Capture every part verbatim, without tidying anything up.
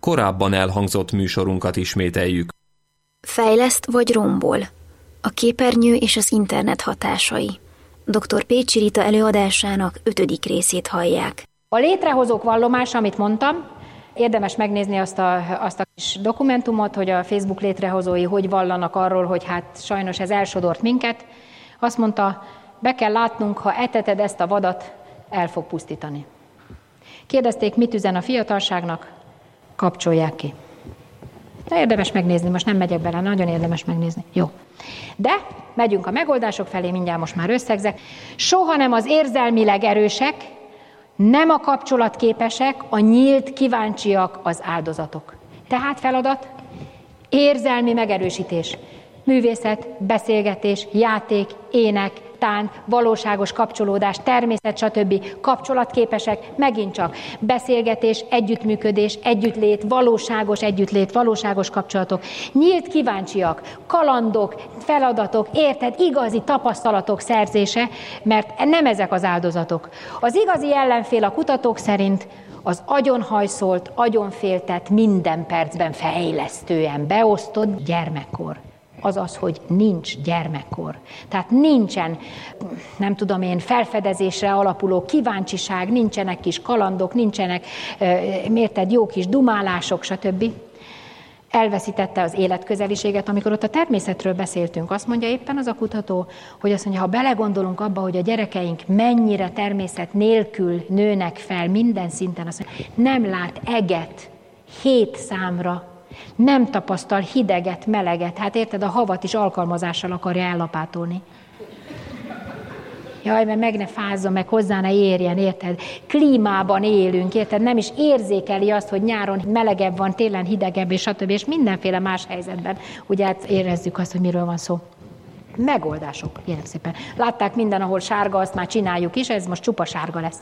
korábban elhangzott műsorunkat ismételjük. Fejleszt vagy rombol? A képernyő és az internet hatásai. doktor Pécsi Rita előadásának ötödik részét hallják. A létrehozók vallomása, amit mondtam, érdemes megnézni azt a, azt a kis dokumentumot, hogy a Facebook létrehozói hogy vallanak arról, hogy hát sajnos ez elsodort minket. Azt mondta, be kell látnunk, ha eteted ezt a vadat, el fog pusztítani. Kérdezték, mit üzen a fiatalságnak? Kapcsolják ki. De érdemes megnézni, most nem megyek bele, nagyon érdemes megnézni. Jó. De megyünk a megoldások felé, mindjárt most már összegzek. Soha nem az érzelmileg erősek, nem a kapcsolatképesek, a nyílt kíváncsiak az áldozatok. Tehát feladat, érzelmi megerősítés, művészet, beszélgetés, játék, ének, tánc, valóságos kapcsolódás, természet, stb. Kapcsolatképesek, megint csak beszélgetés, együttműködés, együttlét, valóságos együttlét, valóságos kapcsolatok, nyílt kíváncsiak, kalandok, feladatok, érted, igazi tapasztalatok szerzése, mert nem ezek az áldozatok. Az igazi ellenfél a kutatók szerint az agyonhajszolt, agyonféltett, minden percben fejlesztően beosztott gyermekkor. Az az, hogy nincs gyermekkor. Tehát nincsen, nem tudom én, felfedezésre alapuló kíváncsiság, nincsenek kis kalandok, nincsenek, mérted, jó kis dumálások, stb. Elveszítette az életközeliséget. Amikor ott a természetről beszéltünk, azt mondja éppen az a kutató, hogy azt mondja, ha belegondolunk abba, hogy a gyerekeink mennyire természet nélkül nőnek fel minden szinten, azt mondja, nem lát eget hét számra, nem tapasztal hideget, meleget. Hát érted, a havat is alkalmazással akarja ellapátolni. Jaj, mert meg ne fázzon, meg hozzá ne érjen, érted? Klímában élünk, érted? Nem is érzékeli azt, hogy nyáron melegebb van, télen hidegebb, és stb. És mindenféle más helyzetben, ugye hát érezzük azt, hogy miről van szó. Megoldások, kérem szépen. Látták minden, ahol sárga, azt már csináljuk is, ez most csupa sárga lesz.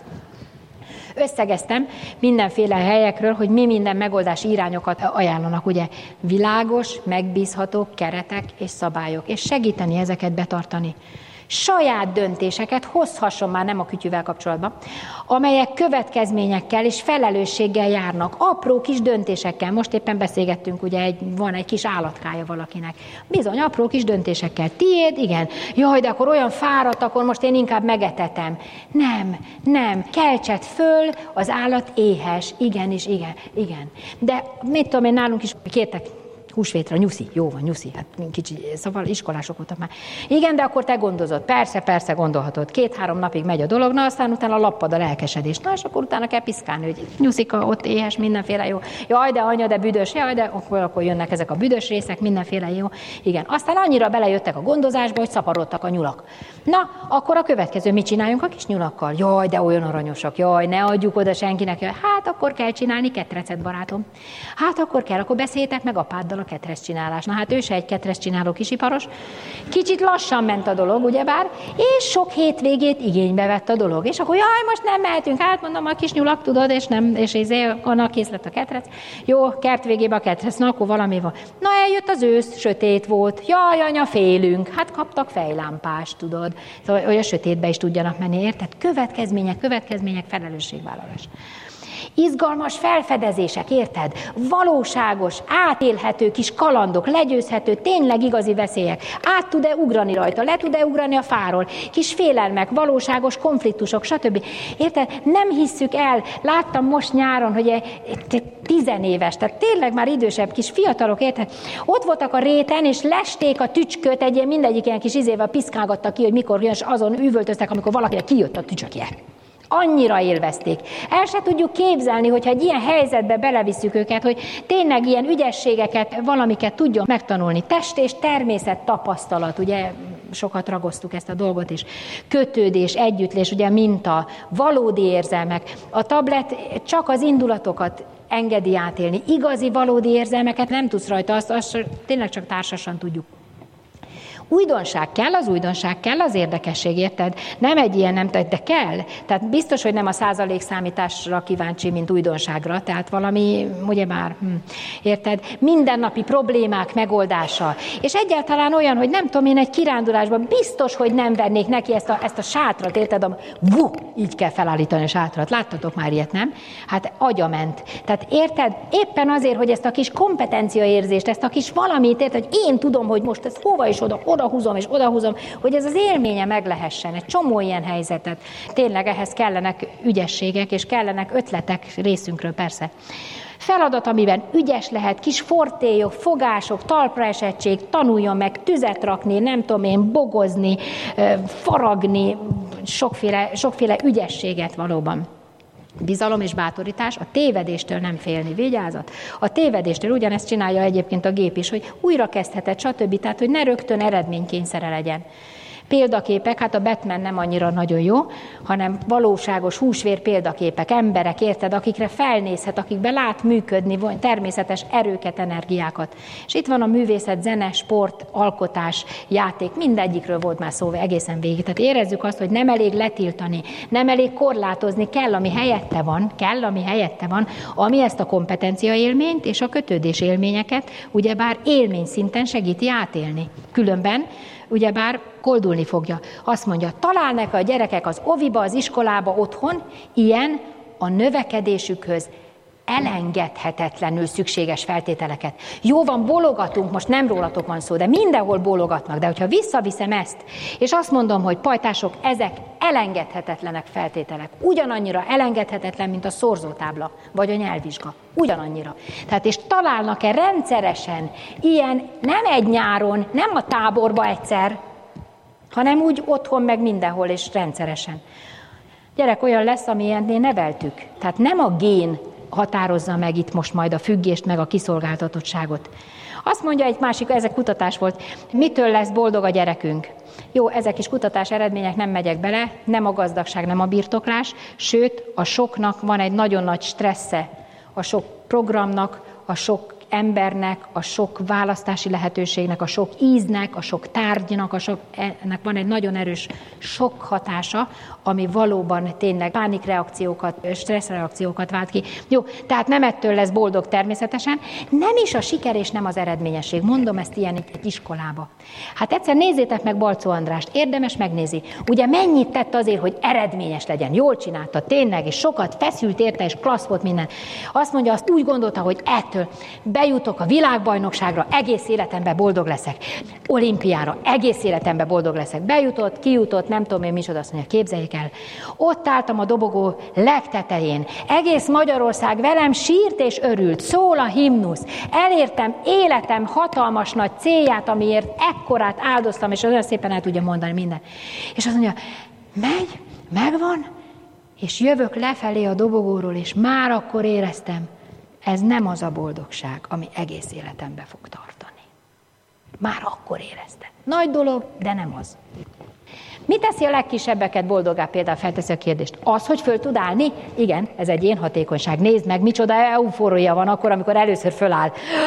Összegeztem mindenféle helyekről, hogy mi minden megoldási irányokat ajánlanak, ugye világos, megbízható keretek és szabályok, és segíteni ezeket betartani. Saját döntéseket hozhasson már nem a kütyüvel kapcsolatban, amelyek következményekkel és felelősséggel járnak, apró kis döntésekkel. Most éppen beszélgettünk, ugye egy, van egy kis állatkája valakinek. Bizony, apró kis döntésekkel. Tiéd? Igen. Jaj, de akkor olyan fáradt, akkor most én inkább megetetem. Nem, nem. Keltsed föl, az állat éhes. Igenis, igen, igen. De mit tudom én, nálunk is kértek húsvétra, nyuszi, jó van, nyuszi, hát kicsi, szóval iskolások voltak már. Igen, de akkor te gondozod. Persze, persze gondolhatod. Két-három napig megy a dolog, na aztán utána lappad a lelkesedés. Na, és akkor utána kell piszkálni, hogy nyuszika, ott éhes, mindenféle jó. Jaj, de anya, de büdös, jaj, de akkor, akkor jönnek ezek a büdös részek, mindenféle jó. Igen. Aztán annyira belejöttek a gondozásba, hogy szaporodtak a nyulak. Na, akkor a következő, mit csináljunk a kis nyulakkal? Jaj, de olyan aranyosak, jaj, ne adjuk oda senkinek. Jaj. Hát akkor kell csinálni ketrecet, barátom. Hát akkor kell, akkor beszéltek meg apáddal a ketrec csinálás. Na hát ő se egy ketrec csináló kisiparos. Kicsit lassan ment a dolog, ugyebár, és sok hétvégét igénybe vett a dolog. És akkor jaj, most nem mehetünk, hát mondom, a kis nyulak, tudod, és nem, és izé, annak kész lett a ketrec. Jó, kert végébe a ketrec, na akkor valami van. Na eljött az ősz, sötét volt. Jaj, anya, félünk. Hát kaptak fejlámpást, tudod. Szóval, hogy a sötétbe is tudjanak menni, érted? Következmények, következmények, felelősségvállalás. Izgalmas felfedezések, érted? Valóságos, átélhető kis kalandok, legyőzhető, tényleg igazi veszélyek. Át tud-e ugrani rajta, le tud-e ugrani a fáról, kis félelmek, valóságos konfliktusok, stb. Érted? Nem hisszük el, láttam most nyáron, hogy egy tizenéves, tehát tényleg már idősebb kis fiatalok, érted? Ott voltak a réten, és lesték a tücsköt, egy ilyen mindegyik ilyen kis izével piszkálgatta ki, hogy mikor jön, és azon üvöltöztek, amikor valakinek kijött a tücsökje. Annyira élvezték. El se tudjuk képzelni, hogyha egy ilyen helyzetbe belevisszük őket, hogy tényleg ilyen ügyességeket, valamiket tudjon megtanulni. Test és természet tapasztalat, ugye sokat ragoztuk ezt a dolgot is. Kötődés, együttlés, ugye minta, valódi érzelmek. A tablet csak az indulatokat engedi átélni. Igazi, valódi érzelmeket nem tudsz rajta, azt, azt tényleg csak társasan tudjuk. Újdonság kell, az újdonság kell, az érdekesség, érted? Nem egy ilyen, nem, de kell. Tehát biztos, hogy nem a százalékszámításra kíváncsi, mint újdonságra, tehát valami, ugyebár, hm, érted? Mindennapi problémák megoldása. És egyáltalán olyan, hogy nem tudom én, egy kirándulásban biztos, hogy nem vennék neki ezt a, ezt a sátrat, érted? A, vu, így kell felállítani a sátrat. Láttatok már ilyet, nem? Hát agyament. Tehát érted? Éppen azért, hogy ezt a kis kompetenciaérzést, ezt a kis valamit, érted, hogy én tudom, hogy most ezt hova is oda, oda húzom és oda húzom, hogy ez az élménye meg lehessen. Egy csomó ilyen helyzetet. Tényleg ehhez kellenek ügyességek, és kellenek ötletek részünkről, persze. Feladat, amiben ügyes lehet, kis fortélyok, fogások, talpraesettség, tanuljon meg tüzet rakni, nem tudom én, bogozni, faragni, sokféle, sokféle ügyességet valóban. Bizalom és bátorítás, a tévedéstől nem félni, vigyázat. A tévedéstől ugyanezt csinálja egyébként a gép is, hogy újra kezdheted, stb. Tehát, hogy ne rögtön eredménykényszere legyen. Példaképek, hát a Batman nem annyira nagyon jó, hanem valóságos húsvér példaképek, emberek, érted, akikre felnézhet, akikben lát működni természetes erőket, energiákat. És itt van a művészet, zene, sport, alkotás, játék, mindegyikről volt már szó egészen végig. Tehát érezzük azt, hogy nem elég letiltani, nem elég korlátozni, kell, ami helyette van, kell, ami helyette van, ami ezt a kompetencia élményt és a kötődés élményeket ugyebár élmény szinten segíti átélni. Különben ugyebár koldulni fogja. Azt mondja, találnak a gyerekek az oviba, az iskolába, otthon ilyen a növekedésükhöz elengedhetetlenül szükséges feltételeket. Jó van, bólogatunk, most nem rólatok van szó, de mindenhol bólogatnak, de hogyha visszaviszem ezt, és azt mondom, hogy pajtások, ezek elengedhetetlenek feltételek. Ugyanannyira elengedhetetlen, mint a szorzótábla, vagy a nyelvvizsga. Ugyanannyira. Tehát és találnak-e rendszeresen ilyen, nem egy nyáron, nem a táborba egyszer, hanem úgy otthon meg mindenhol és rendszeresen. Gyerek olyan lesz, amilyennél neveltük. Tehát nem a gén határozza meg itt most majd a függést, meg a kiszolgáltatottságot. Azt mondja egy másik, ezek kutatás volt, mitől lesz boldog a gyerekünk? Jó, ezek is kutatás eredmények, nem megyek bele, nem a gazdagság, nem a birtoklás, sőt, a soknak van egy nagyon nagy stressze, a sok programnak, a sok embernek, a sok választási lehetőségnek, a sok íznek, a sok tárgynak, a sok, ennek van egy nagyon erős sok hatása, ami valóban tényleg pánikreakciókat, stresszreakciókat vált ki. Jó, tehát nem ettől lesz boldog természetesen, nem is a siker és nem az eredményesség. Mondom ezt ilyen egy iskolába. Hát egyszer nézzétek meg Balczó Andrást, érdemes megnézni. Ugye mennyit tett azért, hogy eredményes legyen, jól csinálta, tényleg, és sokat feszült érte, és klassz volt minden. Azt mondja, azt úgy gondolta, hogy ettől bejutok a világbajnokságra, egész életemben boldog leszek. Olimpiára, egész életemben boldog leszek. Bejutott, kijutott, nem tudom én micsoda, azt mondja, képzeljék el. Ott álltam a dobogó legtetején. Egész Magyarország velem sírt és örült. Szól a himnusz. Elértem életem hatalmas nagy célját, amiért ekkorát áldoztam, és olyan szépen el tudja mondani minden. És azt mondja, megy, megvan, és jövök lefelé a dobogóról, és már akkor éreztem, ez nem az a boldogság, ami egész életembe fog tartani. Már akkor éreztem. Nagy dolog, de nem az. Mi teszi a legkisebbeket boldoggá? Például felteszi a kérdést. Az, hogy föl tud állni? Igen, ez egy én hatékonyság. Nézd meg, micsoda eufória van akkor, amikor először föláll.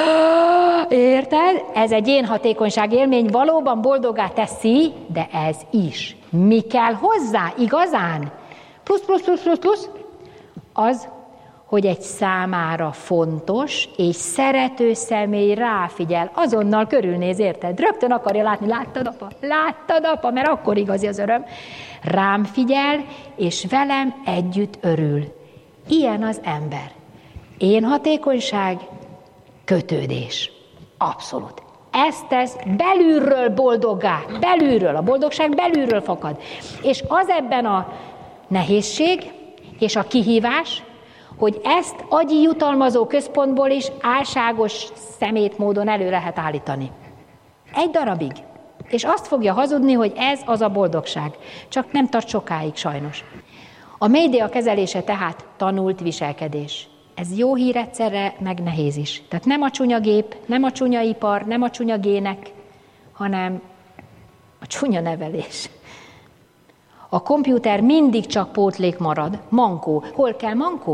Érted? Ez egy én hatékonyság élmény, valóban boldoggá teszi, de ez is. Mi kell hozzá igazán? Plusz, plusz, plusz, plusz, plusz. Az, hogy egy számára fontos és szerető személy ráfigyel, azonnal körülnéz, érted? Rögtön akarja látni, láttad apa? Láttad apa? Mert akkor igazi az öröm. Rám figyel, és velem együtt örül. Ilyen az ember. Én hatékonyság, kötődés. Abszolút. Ezt tesz belülről boldoggá. Belülről. A boldogság belülről fakad. És az ebben a nehézség és a kihívás, hogy ezt agyi jutalmazó központból is álságos szemét módon elő lehet állítani. Egy darabig. És azt fogja hazudni, hogy ez az a boldogság. Csak nem tart sokáig sajnos. A média kezelése tehát tanult viselkedés. Ez jó hír egyszerre, meg nehéz is. Tehát nem a csúnya gép, nem a csúnya ipar, nem a csúnya gének, hanem a csúnya nevelés. A komputer mindig csak pótlék marad. Mankó. Hol kell mankó?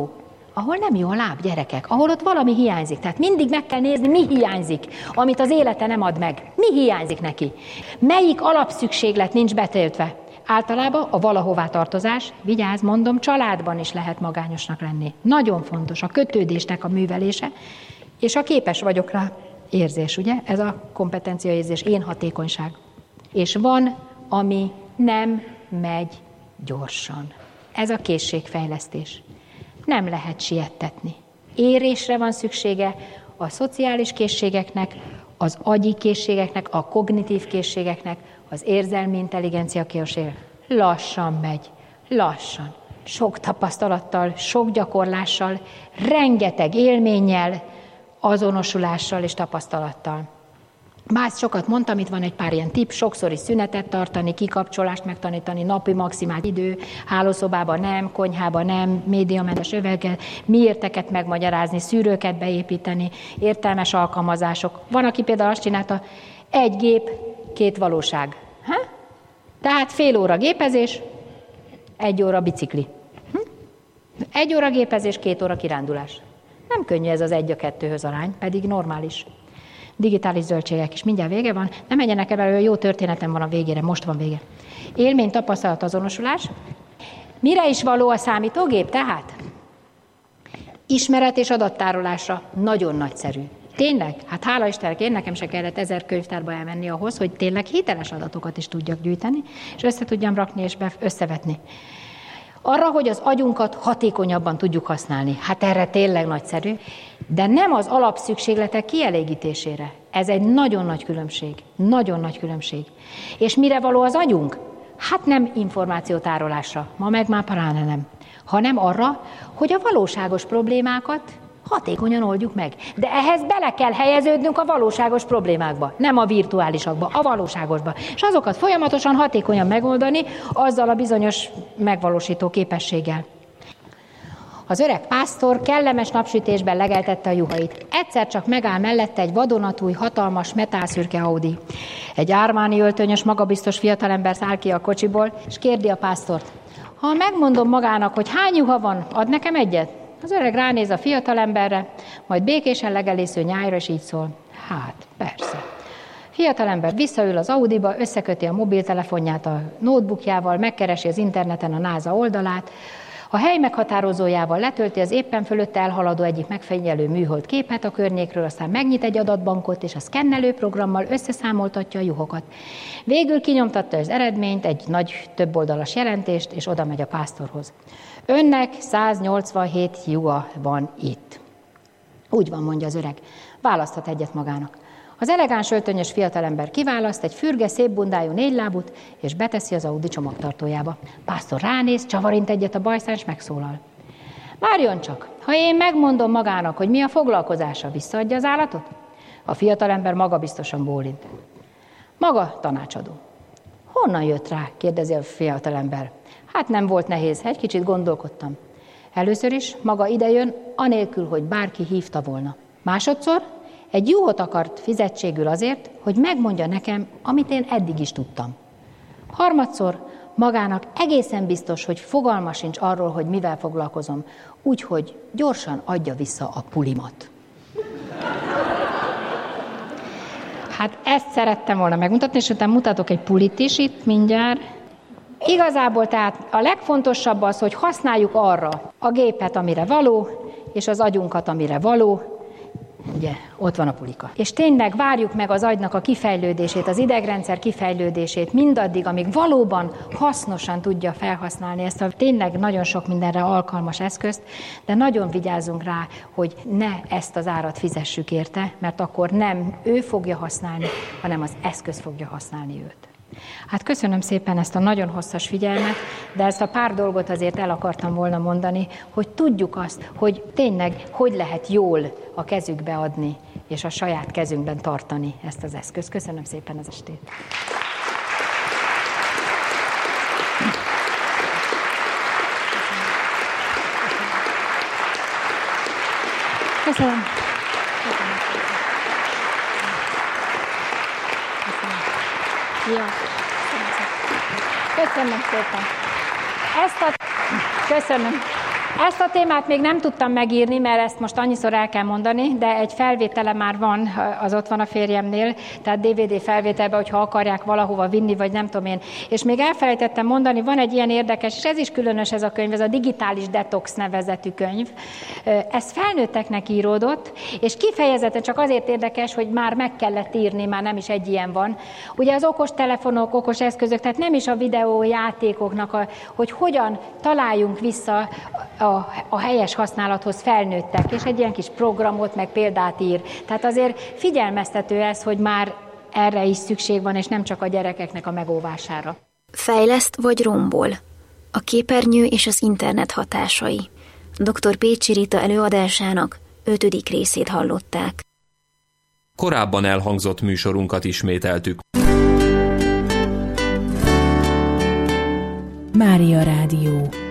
ahol nem jó a láb, gyerekek, ahol ott valami hiányzik. Tehát mindig meg kell nézni, mi hiányzik, amit az élete nem ad meg. Mi hiányzik neki? Melyik alapszükséglet nincs betöltve? Általában a valahová tartozás, vigyázz, mondom, családban is lehet magányosnak lenni. Nagyon fontos a kötődésnek a művelése, és a képes vagyok rá érzés, ugye? Ez a kompetenciaérzés, én hatékonyság. És van, ami nem megy gyorsan. Ez a készségfejlesztés. Nem lehet siettetni. Érésre van szüksége a szociális készségeknek, az agyi készségeknek, a kognitív készségeknek, az érzelmi intelligencia készségek. Lassan megy, lassan. Sok tapasztalattal, sok gyakorlással, rengeteg élménnyel, azonosulással és tapasztalattal. Más sokat mondtam, itt van egy pár ilyen tipp, sokszor is szünetet tartani, kikapcsolást megtanítani, napi maximált idő, hálószobában nem, konyhában nem, médiamentes övekkel, miérteket megmagyarázni, szűrőket beépíteni, értelmes alkalmazások. Van, aki például azt csinálta, egy gép, két valóság. Ha? Tehát fél óra gépezés, egy óra bicikli. Hm? Egy óra gépezés, két óra kirándulás. Nem könnyű ez az egy a kettőhöz arány, pedig normális. Digitális zöldségek is. Mindjárt vége van. Nem menjenek el, jó történetem van a végére, most van vége. Élmény, tapasztalat, azonosulás. Mire is való a számítógép tehát? Ismeret és adattárolásra nagyon nagyszerű. Tényleg? Hát hála Istennek, én nekem se kellett ezer könyvtárba elmenni ahhoz, hogy tényleg hiteles adatokat is tudjak gyűjteni, és össze tudjam rakni és összevetni. Arra, hogy az agyunkat hatékonyabban tudjuk használni. Hát erre tényleg nagyszerű, de nem az alapszükségletek kielégítésére. Ez egy nagyon nagy különbség. Nagyon nagy különbség. És mire való az agyunk? Hát nem információtárolásra, ma meg már pláne nem, hanem arra, hogy a valóságos problémákat hatékonyan oldjuk meg. De ehhez bele kell helyeződnünk a valóságos problémákba, nem a virtuálisakba, a valóságosba. És azokat folyamatosan hatékonyan megoldani, azzal a bizonyos megvalósító képességgel. Az öreg pásztor kellemes napsütésben legeltette a juhait. Egyszer csak megáll mellette egy vadonatúj, hatalmas, metálszürke Audi. Egy ármáni öltönyös, magabiztos fiatalember száll ki a kocsiból, és kérdi a pásztort. Ha megmondom magának, hogy hány juha van, ad nekem egyet? Az öreg ránéz a fiatalemberre, majd békésen legelésző nyájra, és így szól. Hát, persze. Fiatalember visszaül az Audiba, összeköti a mobiltelefonját a notebookjával, megkeresi az interneten a NASA oldalát, a hely meghatározójával letölti az éppen fölötte elhaladó egyik megfigyelő műhold képet a környékről, aztán megnyit egy adatbankot, és a szkennelő programmal összeszámoltatja a juhokat. Végül kinyomtatta az eredményt, egy nagy többoldalas jelentést, és oda megy a pásztorhoz. Önnek száznyolcvanhét juha van itt. Úgy van, mondja az öreg. Választhat egyet magának. Az elegáns öltönyös fiatalember kiválaszt egy fürge, szép bundájú négylábút, és beteszi az Audi csomagtartójába. Pásztor ránéz, csavarint egyet a bajszán, és megszólal. Várjon csak, ha én megmondom magának, hogy mi a foglalkozása, visszaadja az állatot? A fiatalember magabiztosan bólint. Maga tanácsadó. Honnan jött rá? Kérdezi a fiatalember. Hát nem volt nehéz, egy kicsit gondolkodtam. Először is maga idejön, anélkül, hogy bárki hívta volna. Másodszor egy juhot akart fizetségül azért, hogy megmondja nekem, amit én eddig is tudtam. Harmadszor magának egészen biztos, hogy fogalma sincs arról, hogy mivel foglalkozom, úgyhogy gyorsan adja vissza a pulimat. Hát ezt szerettem volna megmutatni, és utána mutatok egy pulit is itt mindjárt. Igazából tehát a legfontosabb az, hogy használjuk arra a gépet, amire való, és az agyunkat, amire való. Ugye, ott van a pulika. És tényleg várjuk meg az agynak a kifejlődését, az idegrendszer kifejlődését mindaddig, amíg valóban hasznosan tudja felhasználni ezt a tényleg nagyon sok mindenre alkalmas eszközt, de nagyon vigyázzunk rá, hogy ne ezt az árat fizessük érte, mert akkor nem ő fogja használni, hanem az eszköz fogja használni őt. Hát köszönöm szépen ezt a nagyon hosszas figyelmet, de ezt a pár dolgot azért el akartam volna mondani, hogy tudjuk azt, hogy tényleg hogy lehet jól a kezükbe adni, és a saját kezünkben tartani ezt az eszközt. Köszönöm szépen az estét. Köszönöm. Ja. Köszönöm szépen. Ezt a... Köszönöm. Ezt a témát még nem tudtam megírni, mert ezt most annyiszor el kell mondani, de egy felvétele már van, az ott van a férjemnél, tehát dé vé dé felvételben, hogyha akarják valahova vinni, vagy nem tudom én. És még elfelejtettem mondani, van egy ilyen érdekes, és ez is különös ez a könyv, ez a Digitális Detox nevezetű könyv. Ez felnőtteknek íródott, és kifejezetten csak azért érdekes, hogy már meg kellett írni, már nem is egy ilyen van. Ugye az okos telefonok, okos eszközök, tehát nem is a videójátékoknak, a, hogy hogyan találjunk vissza a, a helyes használathoz felnőttek, és egy ilyen kis programot, meg példát ír. Tehát azért figyelmeztető ez, hogy már erre is szükség van, és nem csak a gyerekeknek a megóvására. Fejleszt vagy rombol? A képernyő és az internet hatásai. doktor Pécsi Rita előadásának ötödik részét hallották. Korábban elhangzott műsorunkat ismételtük. Mária Rádió.